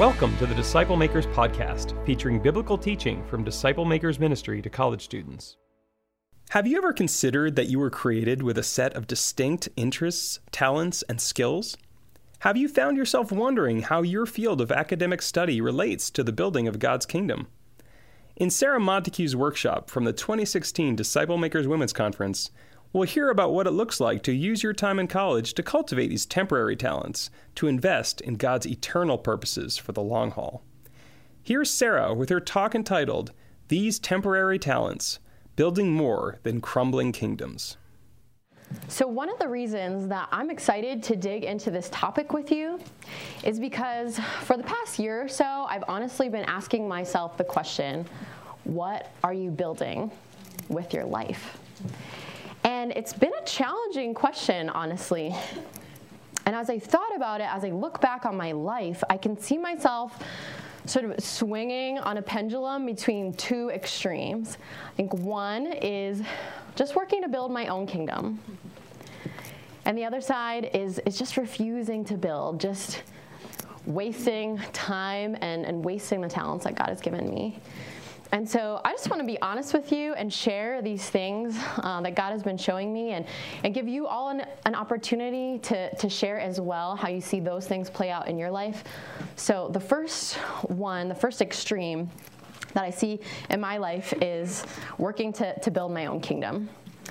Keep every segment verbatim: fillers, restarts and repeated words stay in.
Welcome to the Disciple Makers Podcast, featuring biblical teaching from Disciple Makers Ministry to college students. Have you ever considered that you were created with a set of distinct interests, talents, and skills? Have you found yourself wondering how your field of academic study relates to the building of God's kingdom? In Sarah Montague's workshop from the twenty sixteen Disciple Makers Women's Conference, we'll hear about what it looks like to use your time in college to cultivate these temporary talents, to invest in God's eternal purposes for the long haul. Here's Sarah with her talk entitled, These Temporary Talents, Building More Than Crumbling Kingdoms. So one of the reasons that I'm excited to dig into this topic with you is because for the past year or so, I've honestly been asking myself the question, what are you building with your life? And it's been a challenging question, honestly. And as I thought about it, as I look back on my life, I can see myself sort of swinging on a pendulum between two extremes. I think one is just working to build my own kingdom. And the other side is, is just refusing to build, just wasting time and, and wasting the talents that God has given me. And so I just want to be honest with you and share these things uh, that God has been showing me and, and give you all an, an opportunity to, to share as well how you see those things play out in your life. So the first one, the first extreme that I see in my life is working to, to build my own kingdom.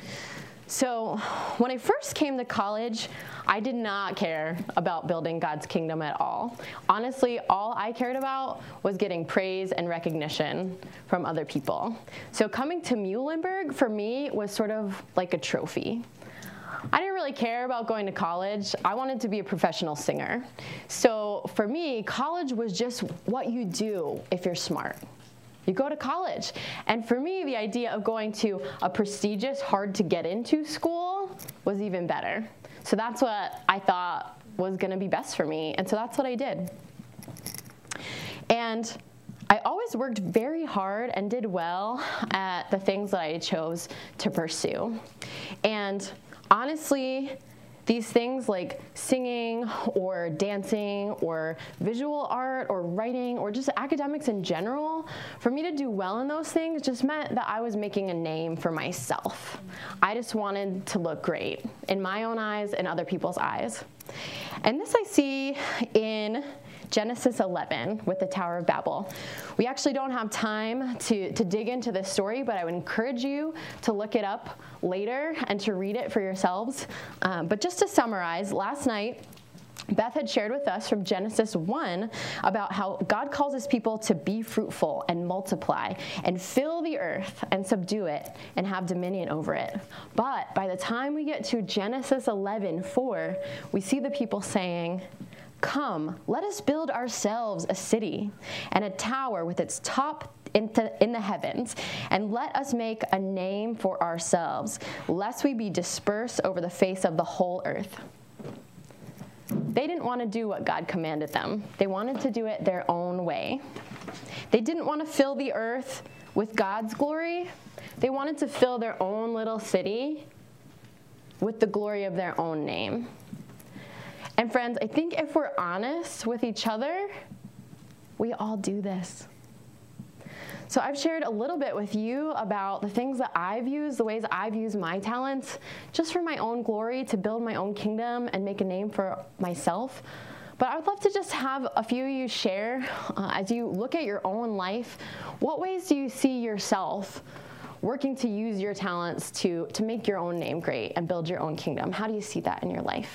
So when I first came to college, I did not care about building God's kingdom at all. Honestly, all I cared about was getting praise and recognition from other people. So coming to Muhlenberg, for me, was sort of like a trophy. I didn't really care about going to college. I wanted to be a professional singer. So for me, college was just what you do if you're smart. You go to college. And for me, the idea of going to a prestigious, hard-to-get-into school was even better. So that's what I thought was going to be best for me. And so that's what I did. And I always worked very hard and did well at the things that I chose to pursue. And honestly, these things like singing or dancing or visual art or writing or just academics in general, for me to do well in those things just meant that I was making a name for myself. I just wanted to look great in my own eyes and other people's eyes. And this I see in Genesis eleven with the Tower of Babel. We actually don't have time to, to dig into this story, but I would encourage you to look it up later and to read it for yourselves. Um, but just to summarize, last night, Beth had shared with us from Genesis one about how God calls his people to be fruitful and multiply and fill the earth and subdue it and have dominion over it. But by the time we get to Genesis eleven four, we see the people saying, "Come, let us build ourselves a city and a tower with its top into, in the heavens, and let us make a name for ourselves, lest we be dispersed over the face of the whole earth." They didn't want to do what God commanded them. They wanted to do it their own way. They didn't want to fill the earth with God's glory. They wanted to fill their own little city with the glory of their own name. And friends, I think if we're honest with each other, we all do this. So I've shared a little bit with you about the things that I've used, the ways I've used my talents, just for my own glory, to build my own kingdom and make a name for myself. But I would love to just have a few of you share, uh, as you look at your own life, what ways do you see yourself working to use your talents to, to make your own name great and build your own kingdom? How do you see that in your life?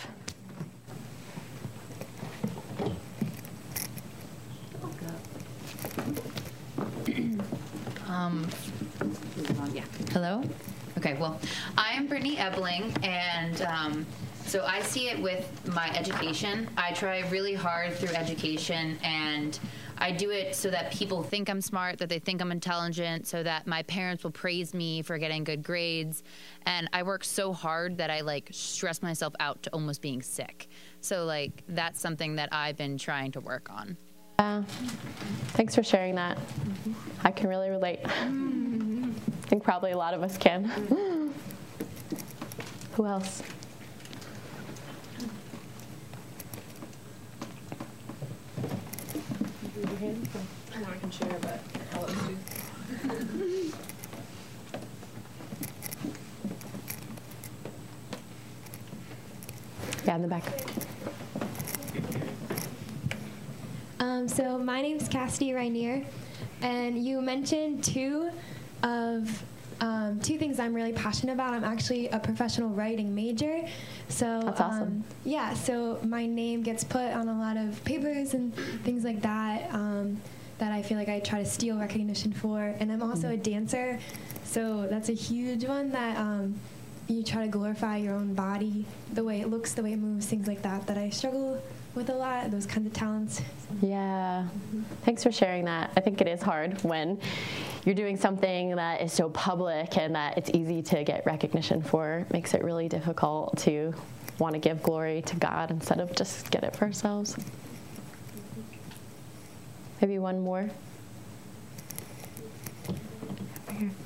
Um, yeah. Hello? Okay, well, I am Brittany Ebling, and um, so I see it with my education. I try really hard through education, and I do it so that people think I'm smart, that they think I'm intelligent, so that my parents will praise me for getting good grades. And I work so hard that I, like, stress myself out to almost being sick. So, like, that's something that I've been trying to work on. Yeah. Thanks for sharing that. Mm-hmm. I can really relate. Mm-hmm. I think probably a lot of us can. Mm-hmm. Who else? Raise your hand. Now I can share, but I'll let you. Yeah, in the back. Um, so my name's Cassidy Rainier, and you mentioned two of um, two things I'm really passionate about. I'm actually a professional writing major, so That's awesome. Um, yeah. So my name gets put on a lot of papers and things like that. Um, that I feel like I try to steal recognition for, and I'm also a dancer, so that's a huge one that um, you try to glorify your own body, the way it looks, the way it moves, things like that. That I struggle with a lot, those kinds of talents. Yeah. Thanks for sharing that. I think it is hard when you're doing something that is so public and that it's easy to get recognition for. It makes it really difficult to want to give glory to God instead of just get it for ourselves. Maybe one more. Over here.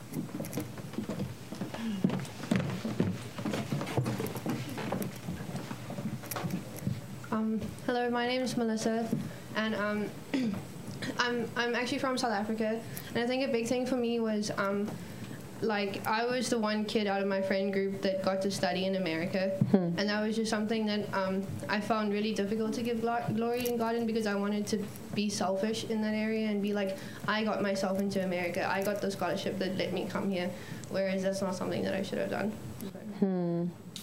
Um, hello, my name is Melissa, and um, I'm I'm actually from South Africa, and I think a big thing for me was um, like I was the one kid out of my friend group that got to study in America, hmm. and that was just something that um, I found really difficult to give gl- glory in God in, because I wanted to be selfish in that area and be like, I got myself into America, I got the scholarship that let me come here, whereas that's not something that I should have done. Hmm.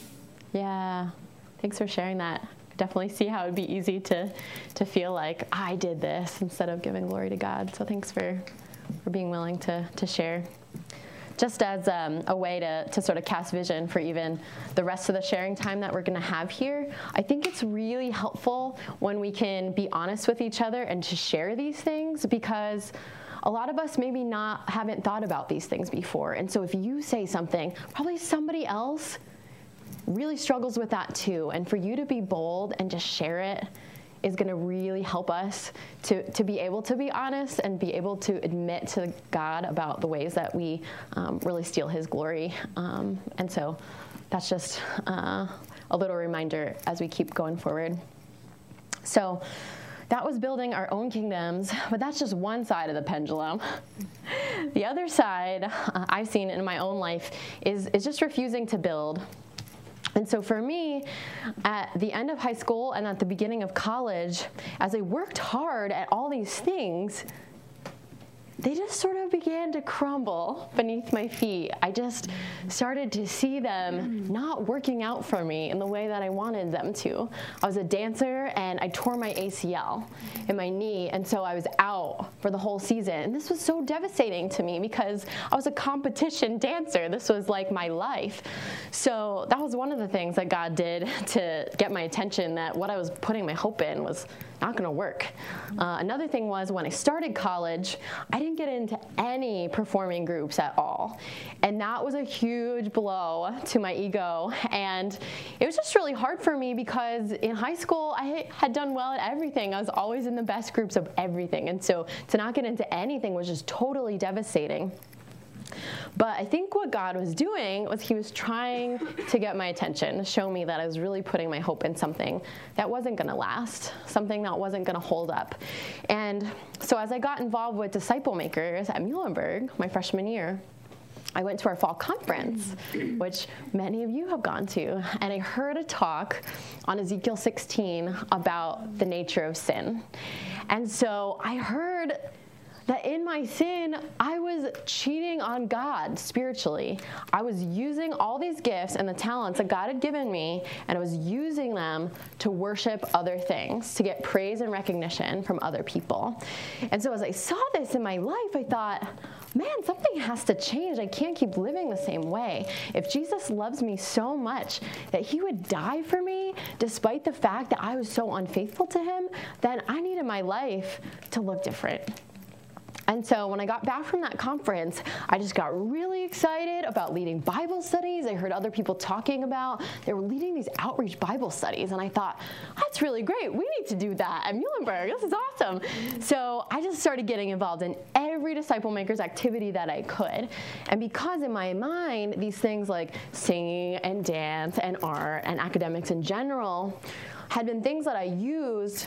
Yeah. Thanks for sharing that. Definitely see how it would be easy to to feel like I did this instead of giving glory to God. So thanks for, for being willing to, to share. Just as um, a way to, to sort of cast vision for even the rest of the sharing time that we're going to have here, I think it's really helpful when we can be honest with each other and to share these things, because a lot of us maybe not haven't thought about these things before. And so if you say something, probably somebody else really struggles with that too. And for you to be bold and just share it is going to really help us to, to be able to be honest and be able to admit to God about the ways that we um, really steal his glory. Um, and so that's just uh, a little reminder as we keep going forward. So that was building our own kingdoms, but that's just one side of the pendulum. The other side uh, I've seen in my own life is, is just refusing to build. And so for me, at the end of high school and at the beginning of college, as I worked hard at all these things, they just sort of began to crumble beneath my feet. I just started to see them not working out for me in the way that I wanted them to. I was a dancer, and I tore my A C L in my knee, and so I was out for the whole season. And this was so devastating to me because I was a competition dancer. This was like my life. So that was one of the things that God did to get my attention, that what I was putting my hope in was not going to work. Uh, another thing was, when I started college, I didn't get into any performing groups at all. And that was a huge blow to my ego. And it was just really hard for me because in high school, I had done well at everything. I was always in the best groups of everything. And so to not get into anything was just totally devastating. But I think what God was doing was he was trying to get my attention, to show me that I was really putting my hope in something that wasn't going to last, something that wasn't going to hold up. And so as I got involved with Disciple Makers at Muhlenberg my freshman year, I went to our fall conference, which many of you have gone to, and I heard a talk on Ezekiel sixteen about the nature of sin. And so I heard that in my sin, I was cheating on God spiritually. I was using all these gifts and the talents that God had given me, and I was using them to worship other things, to get praise and recognition from other people. And so as I saw this in my life, I thought, man, something has to change. I can't keep living the same way. If Jesus loves me so much that he would die for me, despite the fact that I was so unfaithful to him, then I needed my life to look different. And so when I got back from that conference, I just got really excited about leading Bible studies. I heard other people talking about, they were leading these outreach Bible studies. And I thought, that's really great. We need to do that at Muhlenberg. This is awesome. So I just started getting involved in every Disciple Makers activity that I could. And because in my mind, these things like singing and dance and art and academics in general had been things that I used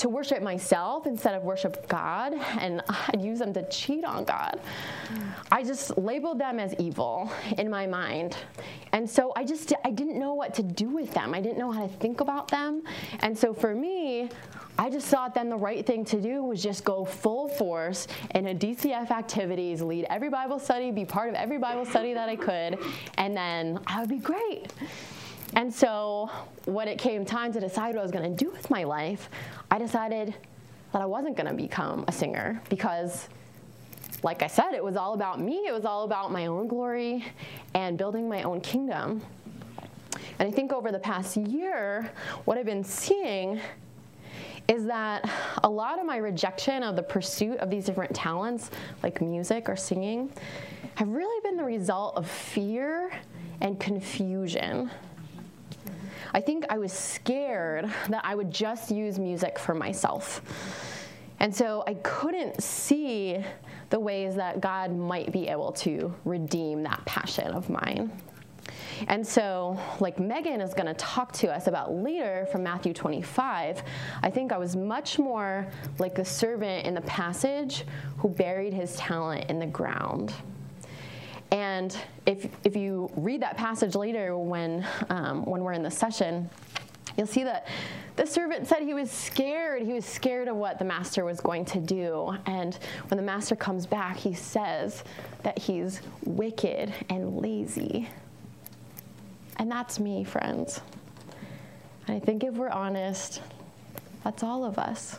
to worship myself instead of worship God, and I'd use them to cheat on God. I just labeled them as evil in my mind. And so I just, I didn't know what to do with them. I didn't know how to think about them. And so for me, I just thought then the right thing to do was just go full force in a D C F activities, lead every Bible study, be part of every Bible study that I could, and then I would be great. And so when it came time to decide what I was going to do with my life, I decided that I wasn't going to become a singer because, like I said, it was all about me. It was all about my own glory and building my own kingdom. And I think over the past year, what I've been seeing is that a lot of my rejection of the pursuit of these different talents, like music or singing, have really been the result of fear and confusion. I think I was scared that I would just use music for myself. And so I couldn't see the ways that God might be able to redeem that passion of mine. And so, like Megan is going to talk to us about later from Matthew twenty-five, I think I was much more like the servant in the passage who buried his talent in the ground. And if if you read that passage later when um, when we're in the session, you'll see that the servant said he was scared. He was scared of what the master was going to do. And when the master comes back, he says that he's wicked and lazy. And that's me, friends. And I think if we're honest, that's all of us.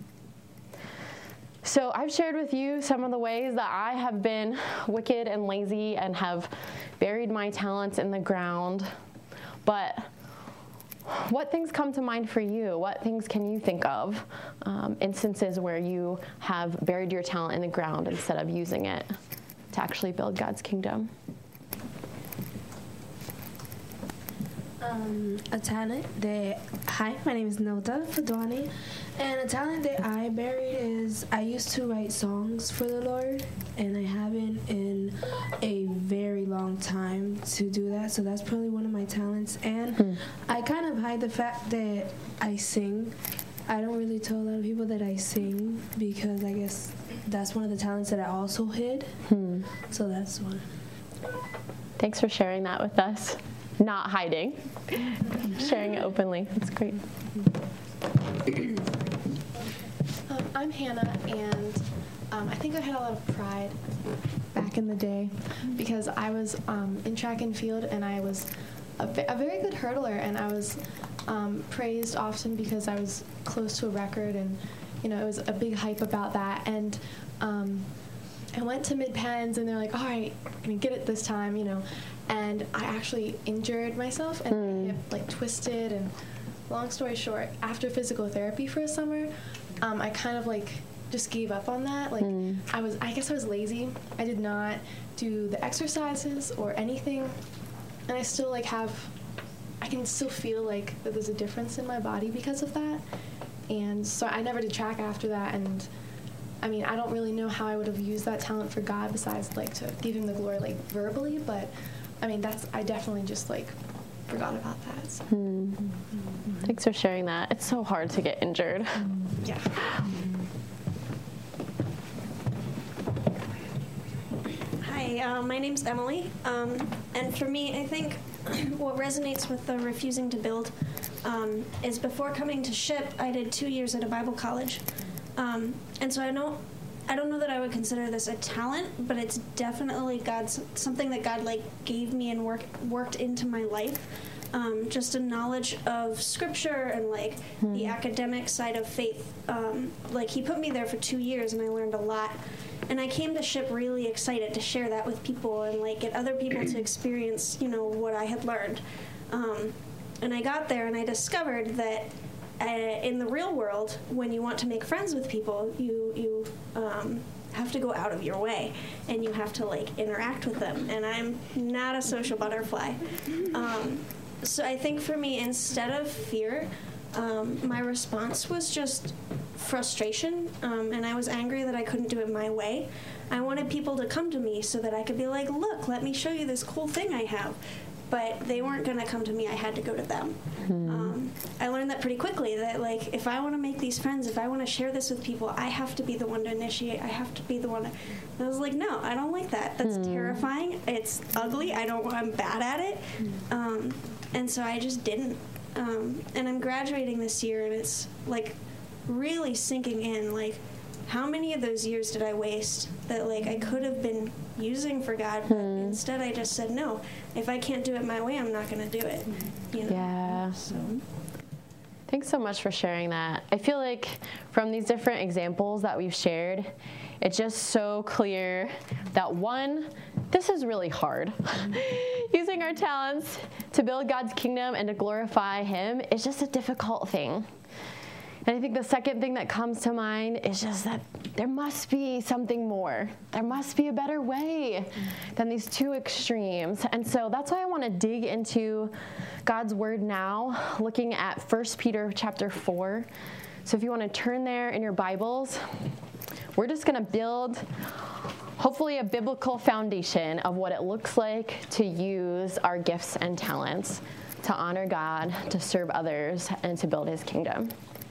So I've shared with you some of the ways that I have been wicked and lazy and have buried my talents in the ground. But what things come to mind for you? What things can you think of? Um, instances where you have buried your talent in the ground instead of using it to actually build God's kingdom? Um, a talent that, hi, my name is Nota Fadwani, and a talent that I buried is I used to write songs for the Lord, and I haven't in a very long time to do that, so that's probably one of my talents. And hmm. I kind of hide the fact that I sing. I don't really tell a lot of people that I sing because I guess that's one of the talents that I also hid, hmm. so that's one. Thanks for sharing that with us. Not hiding, sharing it openly. That's great. Um, I'm Hannah, and um, I think I had a lot of pride back in the day because I was um, in track and field, and I was a, a very good hurdler, and I was um, praised often because I was close to a record, and you know it was a big hype about that. And um, I went to mid-pens, and they're like, all right, I'm going to get it this time, you know. And I actually injured myself, and mm. my hip, like, twisted. And long story short, after physical therapy for a summer, um, I kind of, like, just gave up on that. Like, mm. I was, I guess I was lazy. I did not do the exercises or anything. And I still, like, have, I can still feel, like, that there's a difference in my body because of that. And so I never did track after that, and I mean, I don't really know how I would have used that talent for God besides, like, to give him the glory, like, verbally, but, I mean, that's, I definitely just, like, forgot about that. So. Mm. Mm-hmm. Thanks for sharing that. It's so hard to get injured. Yeah. Hi, uh, my name's Emily, um, and for me, I think what resonates with the refusing to build um, is before coming to SHIP, I did two years at a Bible college. Um, and so I don't, I don't know that I would consider this a talent, but it's definitely God's something that God like gave me and work, worked into my life. Um, just a knowledge of Scripture and like hmm. the academic side of faith. Um, like he put me there for two years, and I learned a lot. And I came to SHIP really excited to share that with people and like get other people to experience, you know, what I had learned. Um, and I got there, and I discovered that. Uh, in the real world, when you want to make friends with people, you you um, have to go out of your way, and you have to like interact with them. And I'm not a social butterfly, um, so I think for me, instead of fear, um, my response was just frustration, um, and I was angry that I couldn't do it my way. I wanted people to come to me so that I could be like, "Look, let me show you this cool thing I have." but they weren't going to come to me. I had to go to them. Hmm. Um, I learned that pretty quickly, that like if I want to make these friends, if I want to share this with people, I have to be the one to initiate. I have to be the one to... And I was like, no, I don't like that. That's hmm. terrifying. It's ugly. I don't. I'm bad at it. Hmm. Um, and so I just didn't. Um, and I'm graduating this year, and it's like really sinking in, like, how many of those years did I waste that, like, I could have been using for God, but hmm. instead I just said, no, if I can't do it my way, I'm not going to do it. You know? Yeah. So. Thanks so much for sharing that. I feel like from these different examples that we've shared, it's just so clear that, one, this is really hard. Using our talents to build God's kingdom and to glorify Him is just a difficult thing. And I think the second thing that comes to mind is just that there must be something more. There must be a better way than these two extremes. And so that's why I want to dig into God's word now, looking at First Peter chapter four. So if you want to turn there in your Bibles, we're just going to build hopefully a biblical foundation of what it looks like to use our gifts and talents to honor God, to serve others, and to build His kingdom.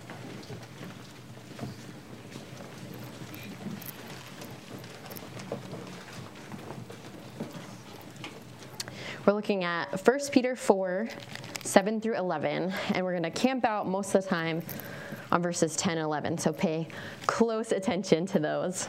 We're looking at First Peter four, seven through eleven, and we're going to camp out most of the time on verses ten and eleven, so pay close attention to those.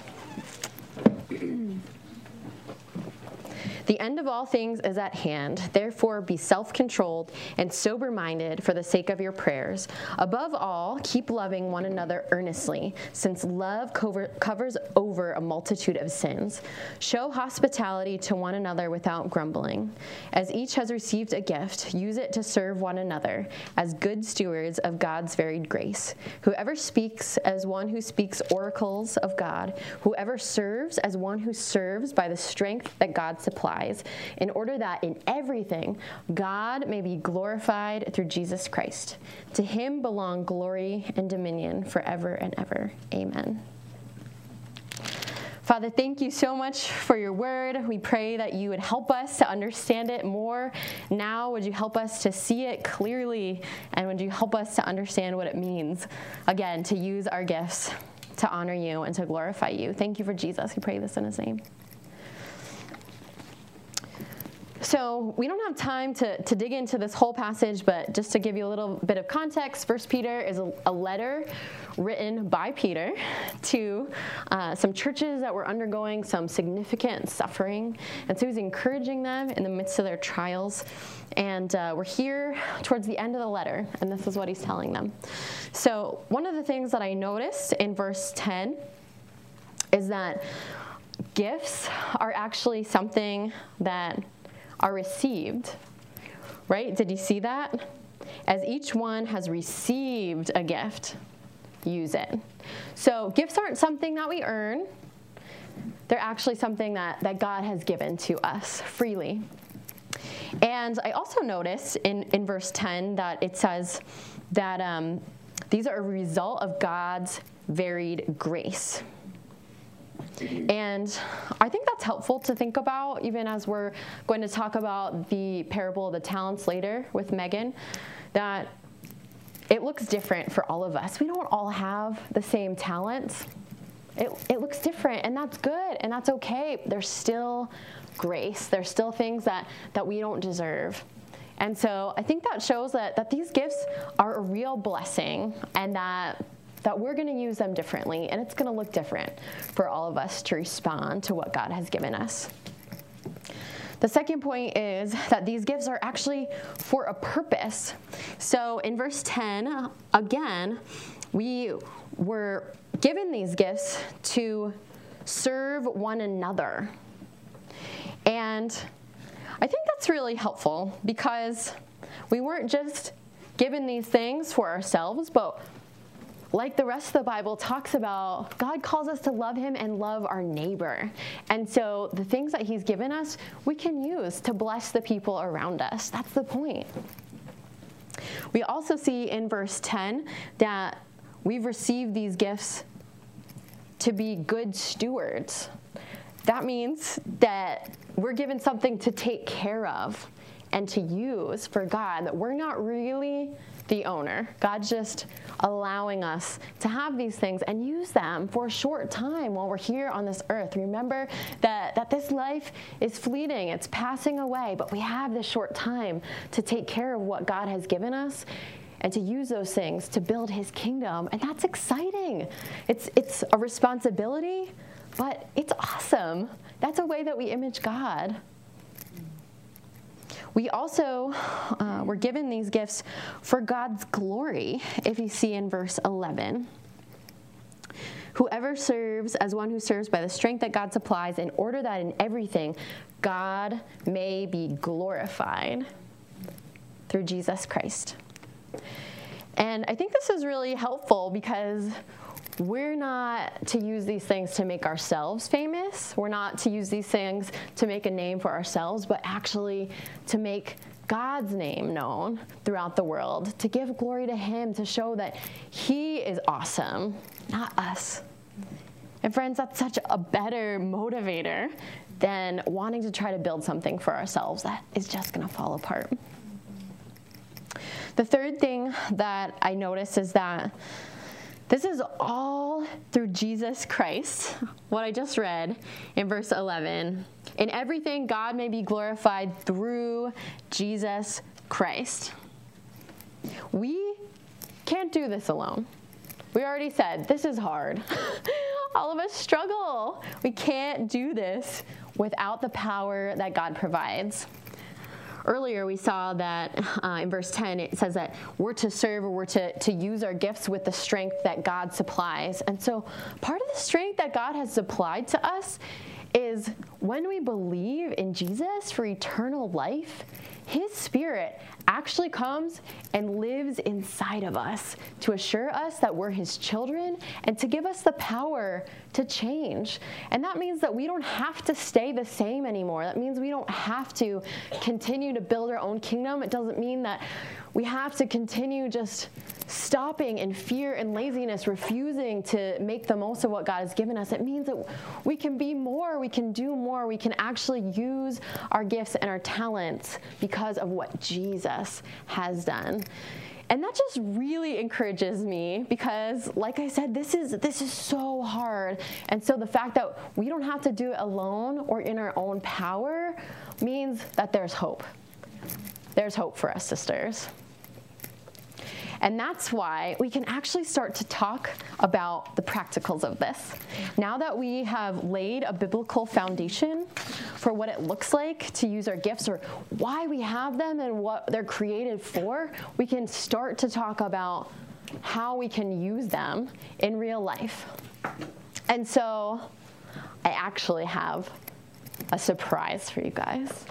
The end of all things is at hand. Therefore, be self-controlled and sober-minded for the sake of your prayers. Above all, keep loving one another earnestly, since love cover- covers over a multitude of sins. Show hospitality to one another without grumbling. As each has received a gift, use it to serve one another as good stewards of God's varied grace. Whoever speaks as one who speaks oracles of God, whoever serves as one who serves by the strength that God supplies, in order that in everything God may be glorified through Jesus Christ. To Him belong glory and dominion forever and ever. Amen. Father, thank you so much for your word. We pray that you would help us to understand it more. Now, would you help us to see it clearly, and would you help us to understand what it means, again, to use our gifts to honor you and to glorify you. Thank you for Jesus. We pray this in His name. So we don't have time to, to dig into this whole passage, but just to give you a little bit of context, First Peter is a, a letter written by Peter to uh, some churches that were undergoing some significant suffering. And so he's encouraging them in the midst of their trials. And uh, we're here towards the end of the letter, and this is what he's telling them. So one of the things that I noticed in verse ten is that gifts are actually something that are received, right? Did you see that? As each one has received a gift, use it. So gifts aren't something that we earn. They're actually something that, that God has given to us freely. And I also noticed in, in verse ten that it says that um, these are a result of God's varied grace. And I think that's helpful to think about, even as we're going to talk about the parable of the talents later with Megan, that it looks different for all of us. We don't all have the same talents. It, it looks different, and that's good, and that's okay. There's still grace. There's still things that, that we don't deserve. And so I think that shows that, that these gifts are a real blessing, and that that we're going to use them differently, and it's going to look different for all of us to respond to what God has given us. The second point is that these gifts are actually for a purpose. So in verse ten, again, we were given these gifts to serve one another. And I think that's really helpful, because we weren't just given these things for ourselves, but like the rest of the Bible talks about, God calls us to love Him and love our neighbor. And so the things that He's given us, we can use to bless the people around us. That's the point. We also see in verse ten that we've received these gifts to be good stewards. That means that we're given something to take care of and to use for God, that we're not really the owner. God's just allowing us to have these things and use them for a short time while we're here on this earth. Remember that, that this life is fleeting, it's passing away, but we have this short time to take care of what God has given us and to use those things to build his kingdom. And that's exciting. It's, it's a responsibility, but it's awesome. That's a way that we image God. We also uh, were given these gifts for God's glory, if you see in verse eleven. Whoever serves as one who serves by the strength that God supplies, in order that in everything God may be glorified through Jesus Christ. And I think this is really helpful because we're not to use these things to make ourselves famous. We're not to use these things to make a name for ourselves, but actually to make God's name known throughout the world, to give glory to him, to show that he is awesome, not us. And friends, that's such a better motivator than wanting to try to build something for ourselves that is just going to fall apart. The third thing that I noticed is that this is all through Jesus Christ, what I just read in verse eleven. In everything, God may be glorified through Jesus Christ. We can't do this alone. We already said, this is hard. All of us struggle. We can't do this without the power that God provides. Earlier, we saw that uh, in verse ten, it says that we're to serve or we're to, to use our gifts with the strength that God supplies. And so part of the strength that God has supplied to us is when we believe in Jesus for eternal life, his Spirit actually comes and lives inside of us to assure us that we're his children and to give us the power to change. And that means that we don't have to stay the same anymore. That means we don't have to continue to build our own kingdom. It doesn't mean that we have to continue just stopping in fear and laziness, refusing to make the most of what God has given us. It means that we can be more, we can do more, we can actually use our gifts and our talents because of what Jesus has done. And that just really encourages me because, like I said, this is this is so hard. And so the fact that we don't have to do it alone or in our own power means that there's hope. There's hope for us, sisters. And that's why we can actually start to talk about the practicals of this. Now that we have laid a biblical foundation for what it looks like to use our gifts or why we have them and what they're created for, we can start to talk about how we can use them in real life. And so I actually have a surprise for you guys.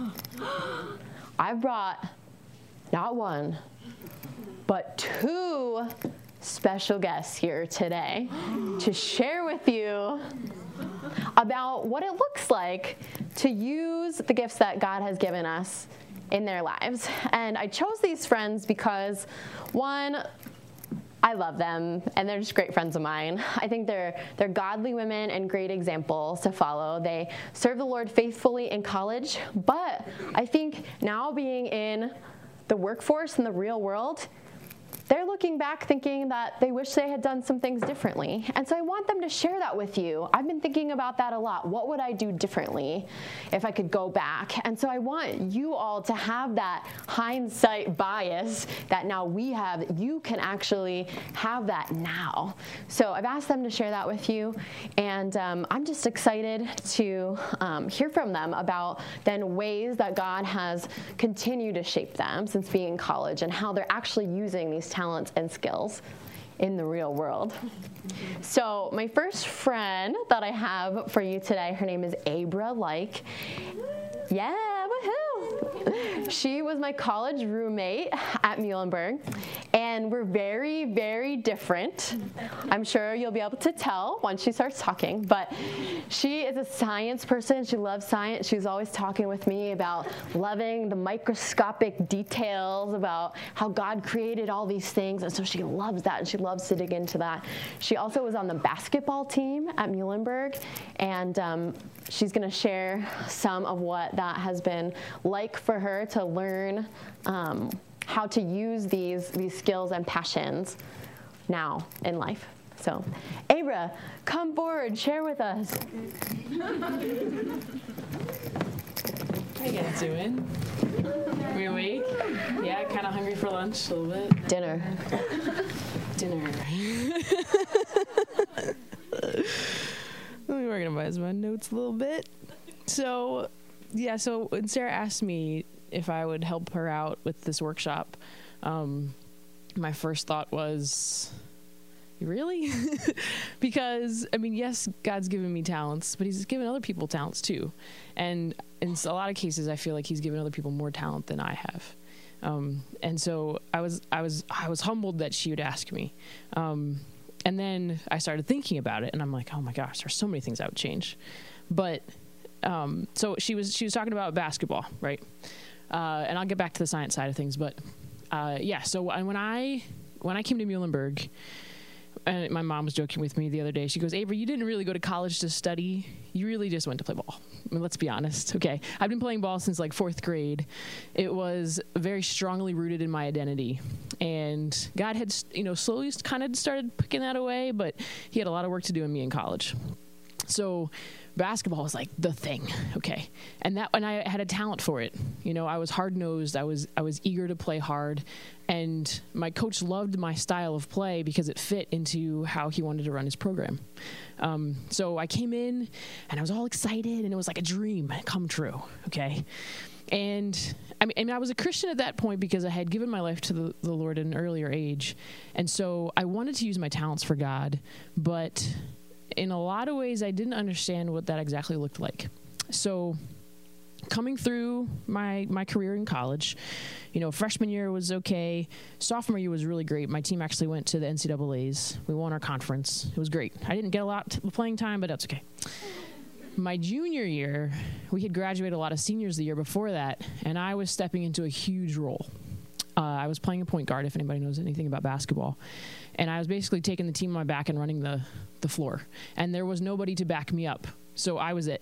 I brought not one, but two special guests here today to share with you about what it looks like to use the gifts that God has given us in their lives. And I chose these friends because, one, I love them, and they're just great friends of mine. I think they're they're godly women and great examples to follow. They serve the Lord faithfully in college, but I think now being in the workforce in the real world, they're looking back thinking that they wish they had done some things differently. And so I want them to share that with you. I've been thinking about that a lot. What would I do differently if I could go back? And so I want you all to have that hindsight bias that now we have. You can actually have that now. So I've asked them to share that with you. And um, I'm just excited to um, hear from them about then ways that God has continued to shape them since being in college and how they're actually using these talents and skills in the real world. So my first friend that I have for you today, her name is Abra Like. Yeah, woohoo! She was my college roommate at Muhlenberg, and we're very, very different. I'm sure you'll be able to tell once she starts talking, but she is a science person. She loves science. She's always talking with me about loving the microscopic details, about how God created all these things, and so she loves that, and she loves to dig into that. She also was on the basketball team at Muhlenberg, and um, she's going to share some of what that has been like for for her to learn um, how to use these, these skills and passions now in life. So, Abra, come forward, share with us. How you guys doing? Are we awake? Yeah, kind of hungry for lunch a little bit. Dinner. Dinner. Let me organize my notes a little bit. So, yeah, so when Sarah asked me if I would help her out with this workshop, um, my first thought was, really? Because, I mean, yes, God's given me talents, but he's given other people talents too. And in a lot of cases, I feel like he's given other people more talent than I have. Um, and so I was, I was, I was humbled that she would ask me. Um, and then I started thinking about it, and I'm like, oh my gosh, there's so many things I would change. But, um, so she was, she was talking about basketball, right? Uh, and I'll get back to the science side of things, but, uh, yeah, so when I, when I came to Muhlenberg, and my mom was joking with me the other day. She goes, Avery, you didn't really go to college to study. You really just went to play ball. I mean, let's be honest. Okay. I've been playing ball since like fourth grade. It was very strongly rooted in my identity. And God had, you know, slowly kind of started picking that away, but he had a lot of work to do in me in college. So basketball was like the thing. Okay. And that, and I had a talent for it. You know, I was hard nosed. I was, I was eager to play hard. And my coach loved my style of play because it fit into how he wanted to run his program. Um, so I came in and I was all excited, and it was like a dream come true. Okay. And I mean, I mean, I was a Christian at that point because I had given my life to the, the Lord at an earlier age. And so I wanted to use my talents for God, but in a lot of ways, I didn't understand what that exactly looked like. So coming through my my career in college, you know, freshman year was okay. Sophomore year was really great. My team actually went to the N C double A's. We won our conference. It was great. I didn't get a lot of playing time, but that's okay. My junior year, we had graduated a lot of seniors the year before that, and I was stepping into a huge role. Uh, I was playing a point guard, if anybody knows anything about basketball. And I was basically taking the team on my back and running the, the floor. And there was nobody to back me up. So I was it.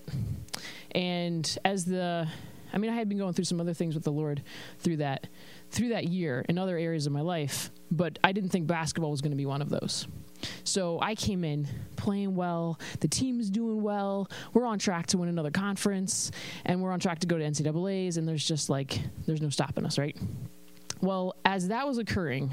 And as the, I mean, I had been going through some other things with the Lord through that, through that year in other areas of my life, but I didn't think basketball was going to be one of those. So I came in playing well. The team's doing well. We're on track to win another conference, and we're on track to go to N C double A's, and there's just like, there's no stopping us, right? Well, as that was occurring,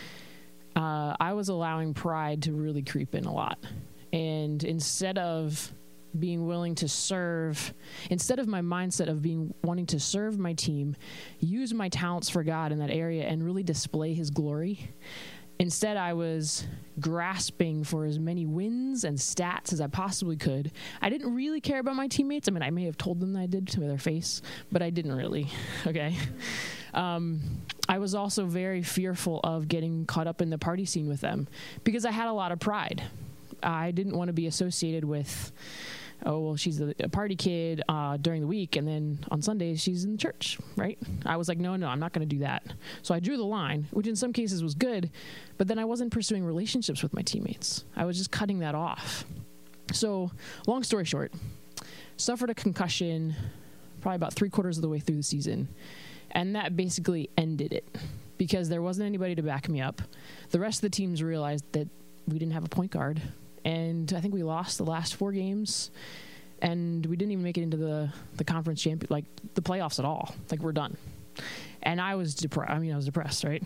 uh, I was allowing pride to really creep in a lot. And instead of being willing to serve, instead of my mindset of being wanting to serve my team, use my talents for God in that area and really display his glory, instead I was grasping for as many wins and stats as I possibly could. I didn't really care about my teammates. I mean, I may have told them that I did to their face, but I didn't really, okay? Um, I was also very fearful of getting caught up in the party scene with them because I had a lot of pride. I didn't want to be associated with, oh, well, she's a, a party kid uh, during the week, and then on Sundays she's in church, right? I was like, no, no, I'm not going to do that. So I drew the line, which in some cases was good, but then I wasn't pursuing relationships with my teammates. I was just cutting that off. So long story short, suffered a concussion probably about three quarters of the way through the season. And that basically ended it because there wasn't anybody to back me up. The rest of the teams realized that we didn't have a point guard. And I think we lost the last four games. And we didn't even make it into the, the conference champion, like the playoffs at all. Like, we're done. And I was depressed. I mean, I was depressed, right?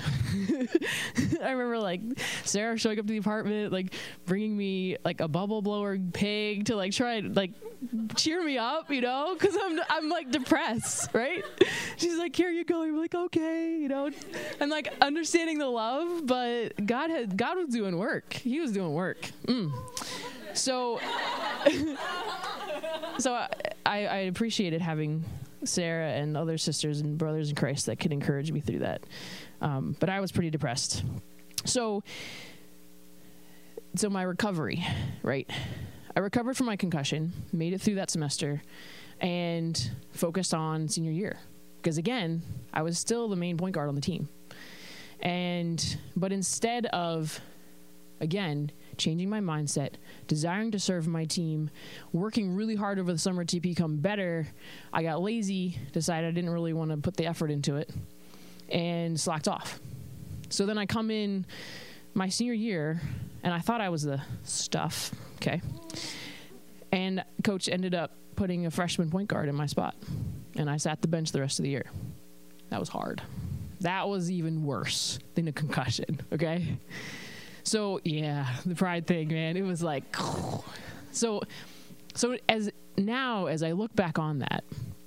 I remember, like, Sarah showing up to the apartment, like, bringing me, like, a bubble blower pig to, like, try and, like, cheer me up, you know? Because I'm, I'm, like, depressed, right? She's like, here you go. You're like, okay, you know? I'm, like, understanding the love, but God had, God was doing work. He was doing work. Mm. So, so I, I appreciated having Sarah and other sisters and brothers in Christ that could encourage me through that. Um, but I was pretty depressed. So, so my recovery, right? I recovered from my concussion, made it through that semester, and focused on senior year. Because again, I was still the main point guard on the team. And, but instead of, again, changing my mindset, desiring to serve my team, working really hard over the summer to become better. I got lazy, decided I didn't really want to put the effort into it, and slacked off. So then I come in my senior year, and I thought I was the stuff, okay? And coach ended up putting a freshman point guard in my spot, and I sat the bench the rest of the year. That was hard. That was even worse than a concussion, okay? So, yeah, the pride thing, man, it was like, so, so as now, as I look back on that,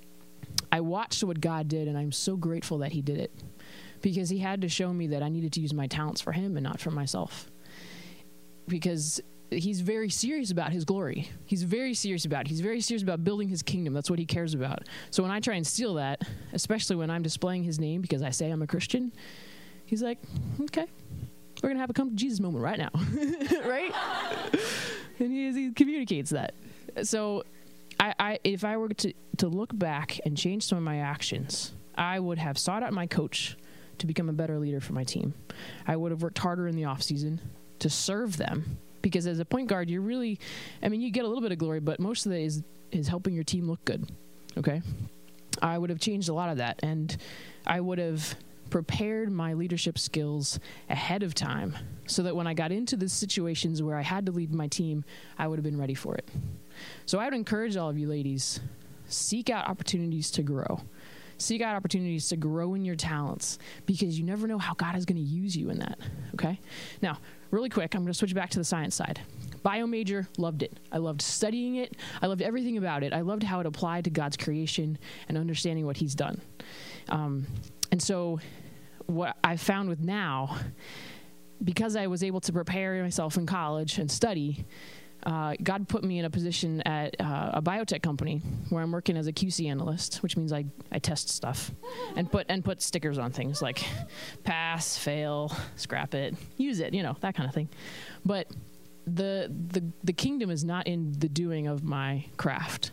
I watched what God did, and I'm so grateful that he did it, because he had to show me that I needed to use my talents for him and not for myself, because he's very serious about his glory. He's very serious about it. He's very serious about building his kingdom. That's what he cares about. So when I try and steal that, especially when I'm displaying his name because I say I'm a Christian, he's like, okay, we're going to have a come to Jesus moment right now. Right? And he, he communicates that. So I, I, if I were to, to look back and change some of my actions, I would have sought out my coach to become a better leader for my team. I would have worked harder in the off season to serve them. Because as a point guard, you're really, I mean, you get a little bit of glory, but most of it is, is helping your team look good, okay? I would have changed a lot of that, and I would have prepared my leadership skills ahead of time so that when I got into the situations where I had to lead my team, I would have been ready for it. So I would encourage all of you ladies, seek out opportunities to grow. Seek out opportunities to grow in your talents, because you never know how God is going to use you in that, okay? Now, really quick, I'm going to switch back to the science side. Bio major, loved it. I loved studying it. I loved everything about it. I loved how it applied to God's creation and understanding what he's done. Um, and so what I found with now, because I was able to prepare myself in college and study, Uh, God put me in a position at uh, a biotech company where I'm working as a Q C analyst, which means I, I test stuff and put and put stickers on things like pass, fail, scrap it, use it, you know, that kind of thing. But the the the kingdom is not in the doing of my craft.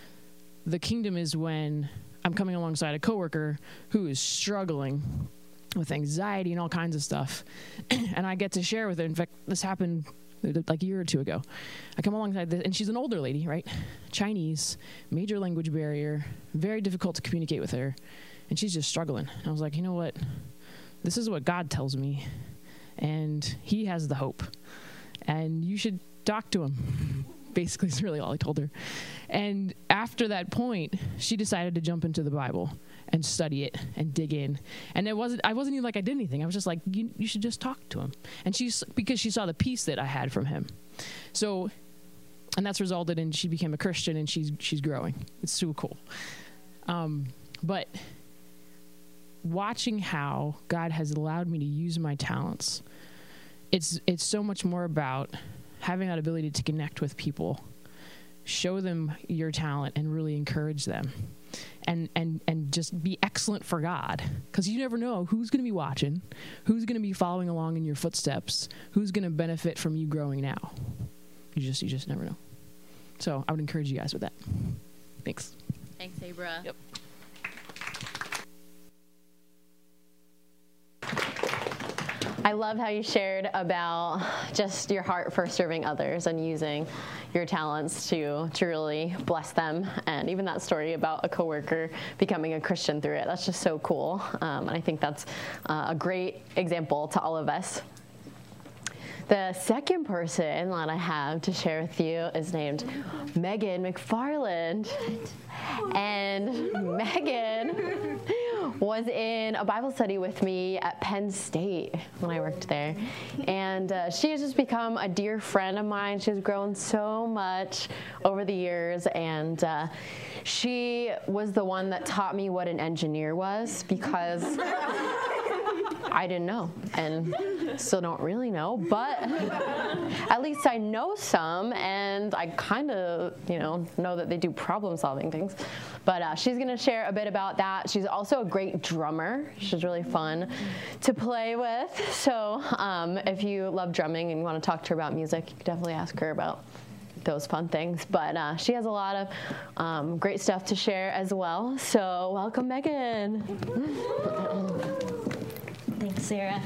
The kingdom is when I'm coming alongside a coworker who is struggling with anxiety and all kinds of stuff, and I get to share with her. In fact, this happened like a year or two ago. I come alongside this, and she's an older lady, right? Chinese, major language barrier, very difficult to communicate with her, and she's just struggling. And I was like, you know what? This is what God tells me, and he has the hope, and you should talk to him. Basically, is really all I told her. And after that point, she decided to jump into the Bible and study it and dig in. And it wasn't, I wasn't even like I did anything. I was just like, you, you should just talk to him. And she's, because she saw the peace that I had from him. So, and that's resulted in, she became a Christian, and she's, she's growing. It's so cool. Um, but watching how God has allowed me to use my talents, it's, it's so much more about having that ability to connect with people, show them your talent, and really encourage them. And, and, and just be excellent for God, because you never know who's going to be watching, who's going to be following along in your footsteps, who's going to benefit from you growing now. You just, you just never know. So I would encourage you guys with that. Thanks. Thanks, Abra. Yep. I love how you shared about just your heart for serving others and using your talents to to really bless them, and even that story about a coworker becoming a Christian through it. That's just so cool, um, and I think that's uh, a great example to all of us. The second person that I have to share with you is named Megan McFarland. And Megan was in a Bible study with me at Penn State when I worked there. And uh, she has just become a dear friend of mine. She's grown so much over the years. And uh, she was the one that taught me what an engineer was, because I didn't know and still don't really know, but at least I know some, and I kind of, you know, know that they do problem solving things. But uh, she's going to share a bit about that. She's also a great drummer. She's really fun to play with. So um, if you love drumming and you want to talk to her about music, you can definitely ask her about those fun things. But uh, she has a lot of um, great stuff to share as well. So welcome, Megan. Thank Sarah.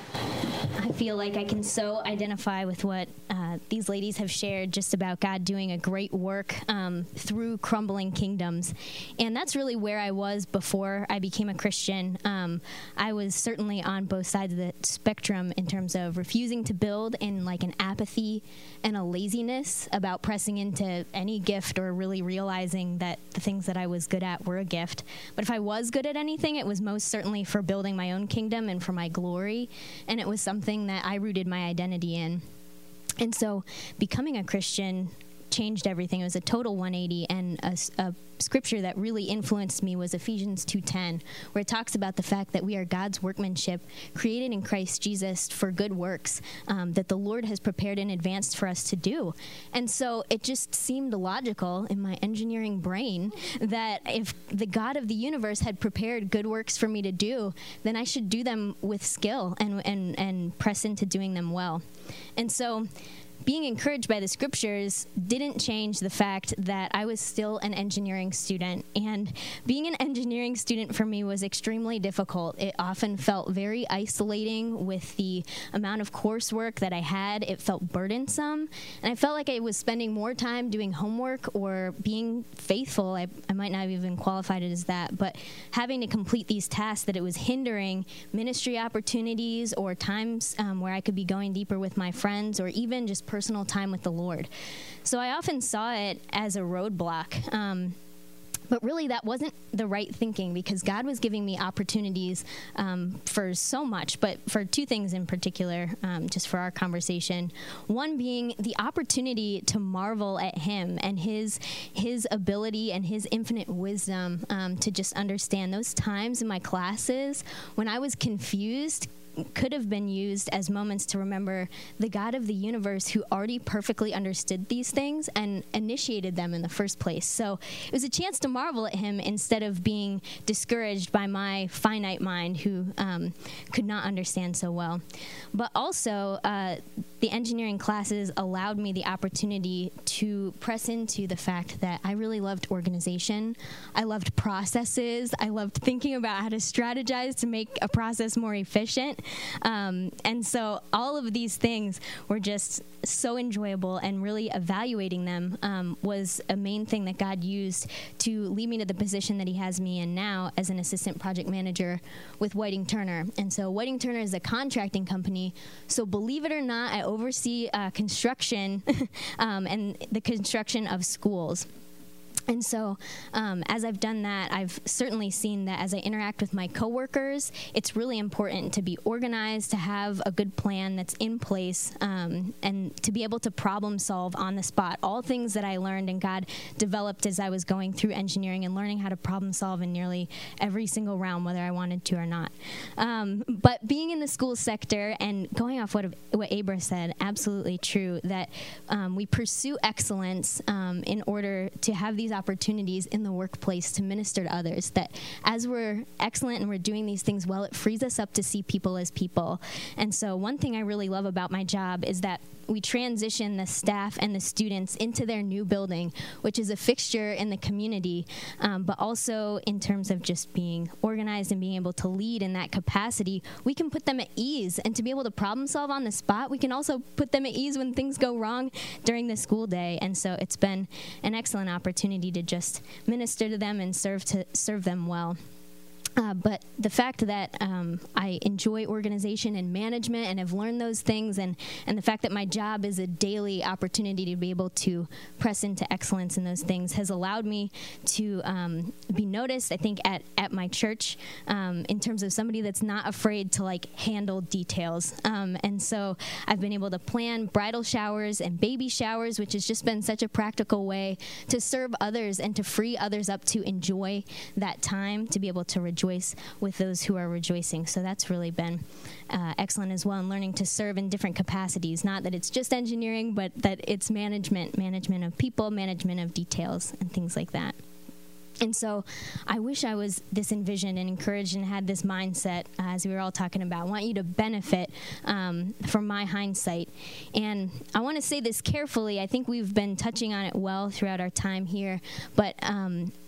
I feel like I can so identify with what uh, these ladies have shared just about God doing a great work um, through crumbling kingdoms. And that's really where I was before I became a Christian. Um, I was certainly on both sides of the spectrum in terms of refusing to build in like an apathy and a laziness about pressing into any gift or really realizing that the things that I was good at were a gift. But if I was good at anything, it was most certainly for building my own kingdom and for my glory. And it was something that I rooted my identity in. And so becoming a Christian changed everything. It was a total one eighty, and a, a scripture that really influenced me was Ephesians two ten, where it talks about the fact that we are God's workmanship, created in Christ Jesus for good works um, that the Lord has prepared in advance for us to do. And so it just seemed logical in my engineering brain that if the God of the universe had prepared good works for me to do, then I should do them with skill and and and press into doing them well. And so being encouraged by the scriptures didn't change the fact that I was still an engineering student. And being an engineering student for me was extremely difficult. It often felt very isolating with the amount of coursework that I had. It felt burdensome. And I felt like I was spending more time doing homework or being faithful. I, I might not have even qualified it as that, but having to complete these tasks, that it was hindering ministry opportunities or times um, where I could be going deeper with my friends or even just personal time with the Lord. So I often saw it as a roadblock. Um, but really that wasn't the right thinking, because God was giving me opportunities um, for so much, but for two things in particular, um, just for our conversation. One being the opportunity to marvel at him and his his ability and his infinite wisdom um, to just understand those times in my classes when I was confused could have been used as moments to remember the God of the universe who already perfectly understood these things and initiated them in the first place. So it was a chance to marvel at him instead of being discouraged by my finite mind who um, could not understand so well. But also, uh, the engineering classes allowed me the opportunity to press into the fact that I really loved organization. I loved processes. I loved thinking about how to strategize to make a process more efficient. Um, and so all of these things were just so enjoyable, and really evaluating them um, was a main thing that God used to lead me to the position that he has me in now as an assistant project manager with Whiting Turner. And so Whiting Turner is a contracting company. So believe it or not, I oversee uh, construction um, and the construction of schools. And so um, as I've done that, I've certainly seen that as I interact with my coworkers, it's really important to be organized, to have a good plan that's in place, um, and to be able to problem solve on the spot. All things that I learned and God developed as I was going through engineering and learning how to problem solve in nearly every single realm, whether I wanted to or not. Um, but being in the school sector and going off what, what Abra said, absolutely true, that um, we pursue excellence um, in order to have these opportunities in the workplace to minister to others, that as we're excellent and we're doing these things well, it frees us up to see people as people. And so one thing I really love about my job is that we transition the staff and the students into their new building, which is a fixture in the community, um, but also in terms of just being organized and being able to lead in that capacity, we can put them at ease. And to be able to problem solve on the spot, we can also put them at ease when things go wrong during the school day. And so it's been an excellent opportunity to just minister to them and serve to serve them well. Uh, but the fact that um, I enjoy organization and management and have learned those things, and, and the fact that my job is a daily opportunity to be able to press into excellence in those things has allowed me to um, be noticed, I think, at, at my church um, in terms of somebody that's not afraid to, like, handle details. Um, and so I've been able to plan bridal showers and baby showers, which has just been such a practical way to serve others and to free others up to enjoy that time, to be able to rejoice with those who are rejoicing. So that's really been uh, excellent as well, in learning to serve in different capacities. Not that it's just engineering, but that it's management, management of people, management of details, and things like that. And so I wish I was this envisioned and encouraged and had this mindset, uh, as we were all talking about. I want you to benefit um, from my hindsight. And I want to say this carefully. I think we've been touching on it well throughout our time here. But um,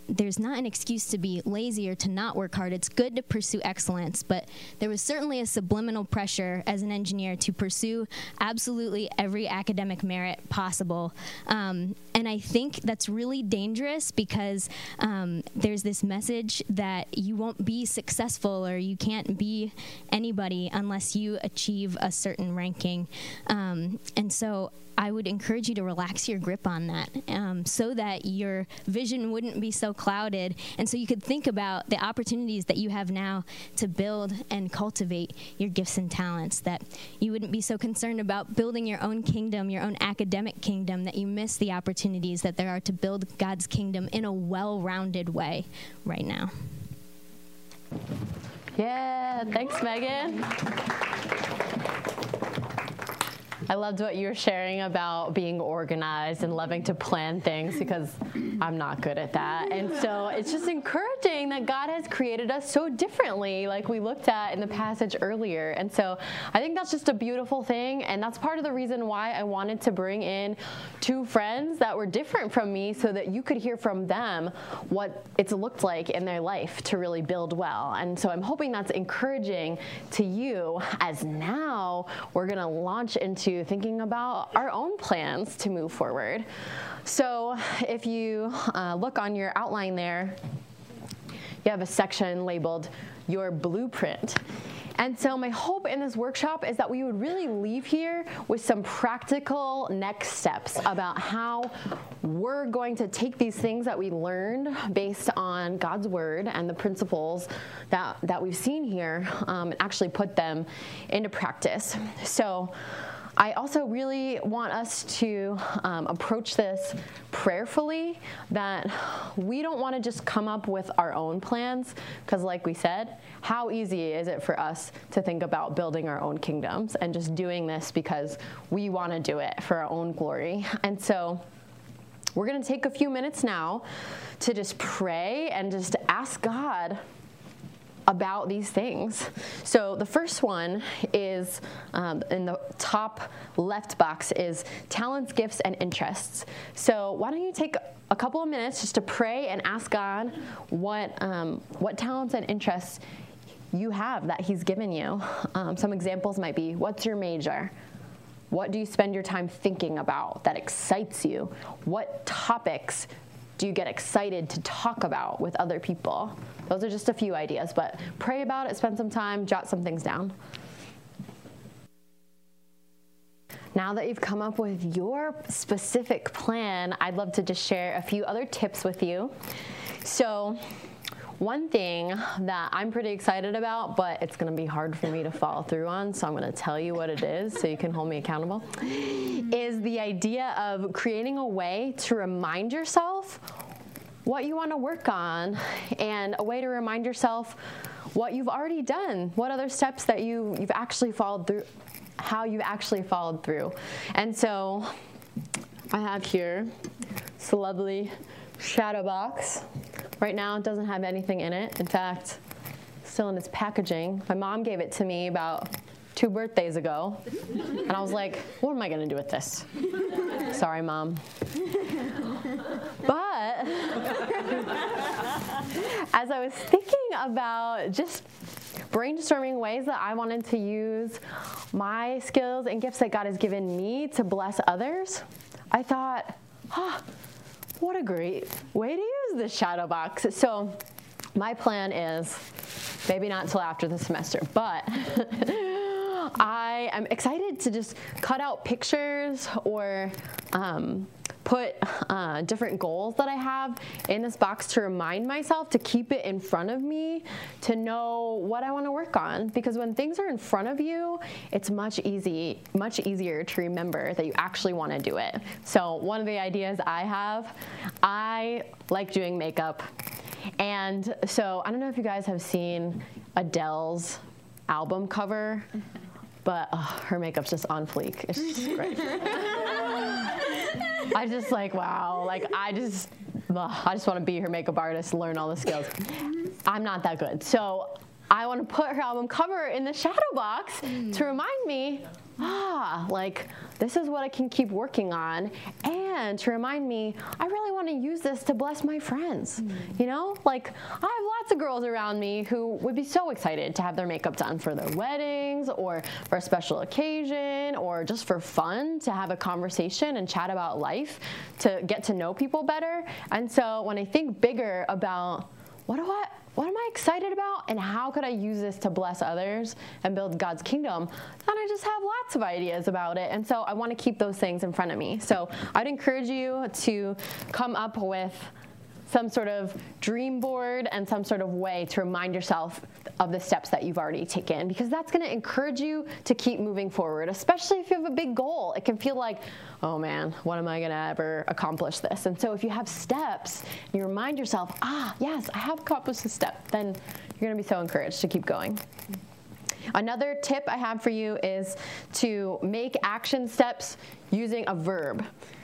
there's not an excuse to be lazy or to not work hard. It's good to pursue excellence, but there was certainly a subliminal pressure as an engineer to pursue absolutely every academic merit possible. Um, and I think that's really dangerous because um, there's this message that you won't be successful or you can't be anybody unless you achieve a certain ranking. Um, and so I would encourage you to relax your grip on that um, so that your vision wouldn't be so clouded, and so you could think about the opportunities that you have now to build and cultivate your gifts and talents, that you wouldn't be so concerned about building your own kingdom, your own academic kingdom, that you miss the opportunities that there are to build God's kingdom in a well-rounded way right now. Yeah, thanks, Megan. I loved what you were sharing about being organized and loving to plan things, because I'm not good at that. And so it's just encouraging that God has created us so differently, like we looked at in the passage earlier. And so I think that's just a beautiful thing. And that's part of the reason why I wanted to bring in two friends that were different from me, so that you could hear from them what it's looked like in their life to really build well. And so I'm hoping that's encouraging to you, as now we're going to launch into thinking about our own plans to move forward. So if you uh, look on your outline there, you have a section labeled Your Blueprint. And so my hope in this workshop is that we would really leave here with some practical next steps about how we're going to take these things that we learned based on God's word and the principles that, that we've seen here um, and actually put them into practice. So I also really want us to um, approach this prayerfully, that we don't want to just come up with our own plans, because like we said, how easy is it for us to think about building our own kingdoms and just doing this because we want to do it for our own glory. And so we're going to take a few minutes now to just pray and just ask God about these things. So the first one is um, in the top left box is talents, gifts, and interests. So why don't you take a couple of minutes just to pray and ask God what um, what talents and interests you have that He's given you. Um, some examples might be, what's your major? What do you spend your time thinking about that excites you? What topics do you get excited to talk about with other people? Those are just a few ideas, but pray about it, spend some time, jot some things down. Now that you've come up with your specific plan, I'd love to just share a few other tips with you. So one thing that I'm pretty excited about, but it's going to be hard for me to follow through on, so I'm going to tell you what it is so you can hold me accountable, is the idea of creating a way to remind yourself what you want to work on, and a way to remind yourself what you've already done, what other steps that you, you've actually followed through, how you've actually followed through. And so I have here this lovely shadow box. Right now it doesn't have anything in it. In fact, still in its packaging. My mom gave it to me about two birthdays ago, and I was like, what am I going to do with this? Sorry, Mom. But as I was thinking about just brainstorming ways that I wanted to use my skills and gifts that God has given me to bless others, I thought, oh, what a great way to use this shadow box. So my plan is, maybe not until after the semester, but I am excited to just cut out pictures or um, put uh, different goals that I have in this box to remind myself, to keep it in front of me, to know what I want to work on. Because when things are in front of you, it's much easy, much easier to remember that you actually want to do it. So one of the ideas I have, I like doing makeup. And so I don't know if you guys have seen Adele's album cover, but uh, her makeup's just on fleek. It's just great. I just like, wow, like I just, ugh, I just want to be her makeup artist, learn all the skills. I'm not that good. So I want to put her album cover in the shadow box mm. to remind me ah, like, this is what I can keep working on, and to remind me, I really want to use this to bless my friends, mm-hmm. you know? Like, I have lots of girls around me who would be so excited to have their makeup done for their weddings, or for a special occasion, or just for fun, to have a conversation and chat about life, to get to know people better. And so when I think bigger about what do I, what am I excited about, and how could I use this to bless others and build God's kingdom, then I just have lots of ideas about it. And so I want to keep those things in front of me. So I'd encourage you to come up with some sort of dream board and some sort of way to remind yourself of the steps that you've already taken, because that's going to encourage you to keep moving forward, especially if you have a big goal. It can feel like, oh man, when am I going to ever accomplish this? And so if you have steps and you remind yourself, ah, yes, I have accomplished this step, then you're going to be so encouraged to keep going. Another tip I have for you is to make action steps using a verb.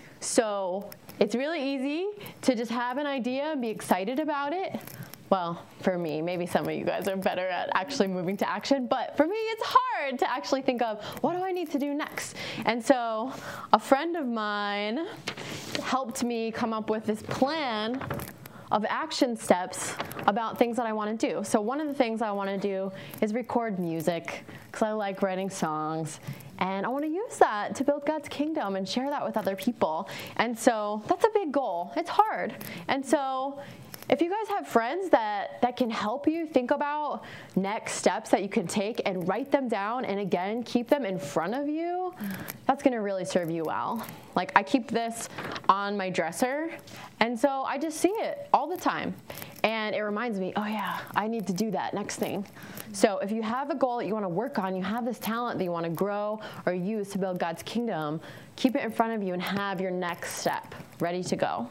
So it's really easy to just have an idea and be excited about it. Well, for me, maybe some of you guys are better at actually moving to action, but for me, it's hard to actually think of, what do I need to do next? And so a friend of mine helped me come up with this plan of action steps about things that I want to do. So one of the things I want to do is record music, because I like writing songs. And I want to use that to build God's kingdom and share that with other people. And so that's a big goal. It's hard. And so if you guys have friends that, that can help you think about next steps that you can take and write them down, and again, keep them in front of you, that's going to really serve you well. Like, I keep this on my dresser, and so I just see it all the time. And it reminds me, oh yeah, I need to do that next thing. So if you have a goal that you want to work on, you have this talent that you want to grow or use to build God's kingdom, keep it in front of you and have your next step ready to go.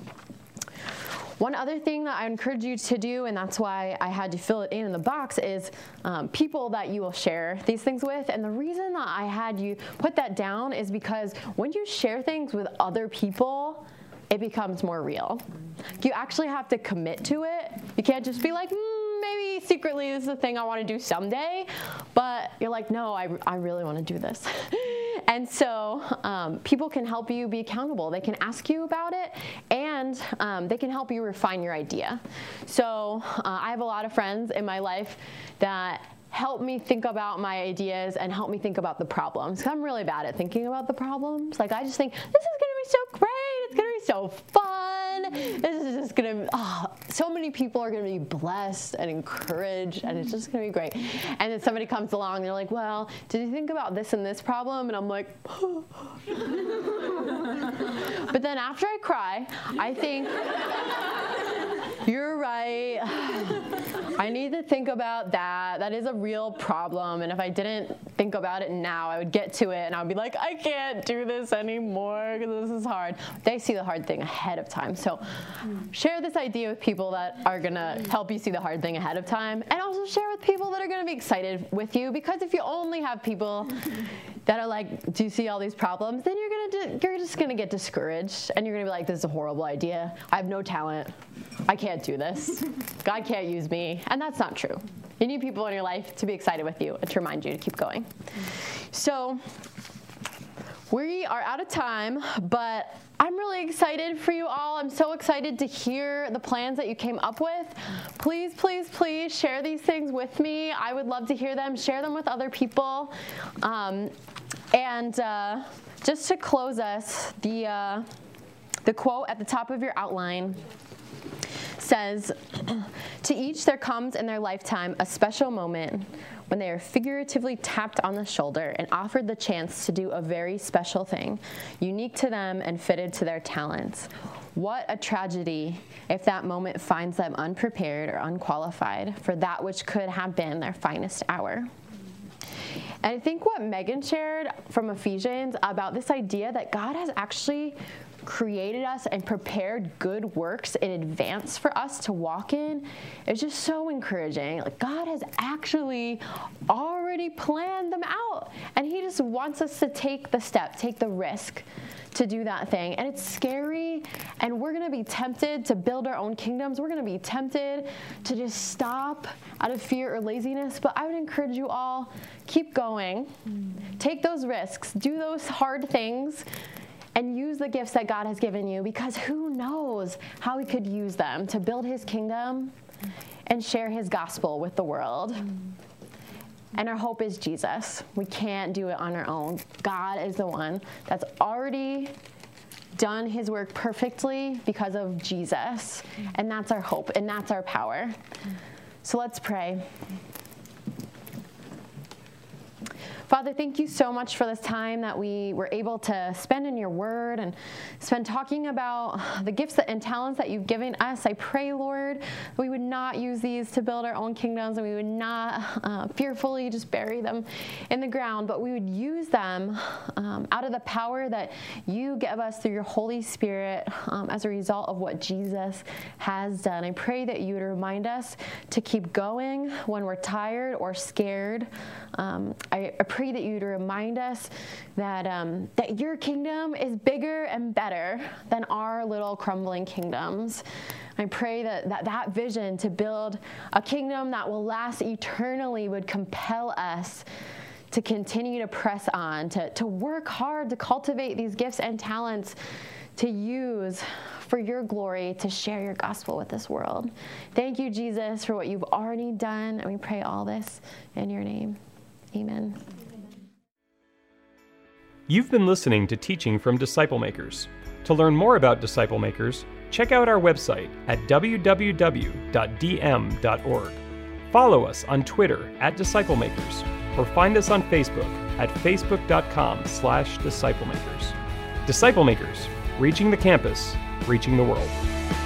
One other thing that I encourage you to do, and that's why I had to fill it in in the box, is um, people that you will share these things with. And the reason that I had you put that down is because when you share things with other people, it becomes more real. You actually have to commit to it. You can't just be like, mm, maybe secretly this is a thing I want to do someday, but you're like, no, I, I really want to do this. And so um, people can help you be accountable. They can ask you about it, and um, they can help you refine your idea. So uh, I have a lot of friends in my life that help me think about my ideas and help me think about the problems. 'Cause I'm really bad at thinking about the problems. Like, I just think, this is going to be so great. It's going to be so fun. This is just going to, oh, so many people are going to be blessed and encouraged, and it's just going to be great. And then somebody comes along, and they're like, well, did you think about this and this problem? And I'm like, oh. But then after I cry, I think, you're right. I need to think about that. That is a real problem. And if I didn't think about it now, I would get to it and I would be like, I can't do this anymore because this is hard. They see the hard thing ahead of time. So share this idea with people that are going to help you see the hard thing ahead of time. And also share with people that are going to be excited with you, because if you only have people that are like, do you see all these problems? Then you're going to, you're just going to get discouraged, and you're going to be like, this is a horrible idea. I have no talent. I can't do this. God can't use me. And that's not true. You need people in your life to be excited with you and to remind you to keep going. So we are out of time, but I'm really excited for you all. I'm so excited to hear the plans that you came up with. Please, please, please share these things with me. I would love to hear them. Share them with other people. Um, and uh, just to close us, the, uh, the quote at the top of your outline says, to each there comes in their lifetime a special moment when they are figuratively tapped on the shoulder and offered the chance to do a very special thing, unique to them and fitted to their talents. What a tragedy if that moment finds them unprepared or unqualified for that which could have been their finest hour. And I think what Megan shared from Ephesians about this idea that God has actually created us and prepared good works in advance for us to walk in is just so encouraging. Like, God has actually already planned them out, and he just wants us to take the step, take the risk to do that thing. And it's scary, and we're going to be tempted to build our own kingdoms. We're going to be tempted to just stop out of fear or laziness, but I would encourage you all, keep going. Mm. Take those risks. Do those hard things. And use the gifts that God has given you, because who knows how he could use them to build his kingdom and share his gospel with the world. Mm. And our hope is Jesus. We can't do it on our own. God is the one that's already done his work perfectly because of Jesus. Mm. And that's our hope, and that's our power. Mm. So let's pray. Father, thank you so much for this time that we were able to spend in your word and spend talking about the gifts and talents that you've given us. I pray, Lord, that we would not use these to build our own kingdoms, and we would not uh, fearfully just bury them in the ground, but we would use them um, out of the power that you give us through your Holy Spirit um, as a result of what Jesus has done. I pray that you would remind us to keep going when we're tired or scared. Um, I, I pray that you would remind us that um, that your kingdom is bigger and better than our little crumbling kingdoms. I pray that, that that vision to build a kingdom that will last eternally would compel us to continue to press on, to, to work hard to cultivate these gifts and talents to use for your glory, to share your gospel with this world. Thank you, Jesus, for what you've already done, and we pray all this in your name. Amen. You've been listening to teaching from Disciple Makers. To learn more about Disciple Makers, check out our website at w w w dot d m dot org. Follow us on Twitter at Disciple Makers, or find us on Facebook at facebook dot com slash disciple makers. Disciple Makers, reaching the campus, reaching the world.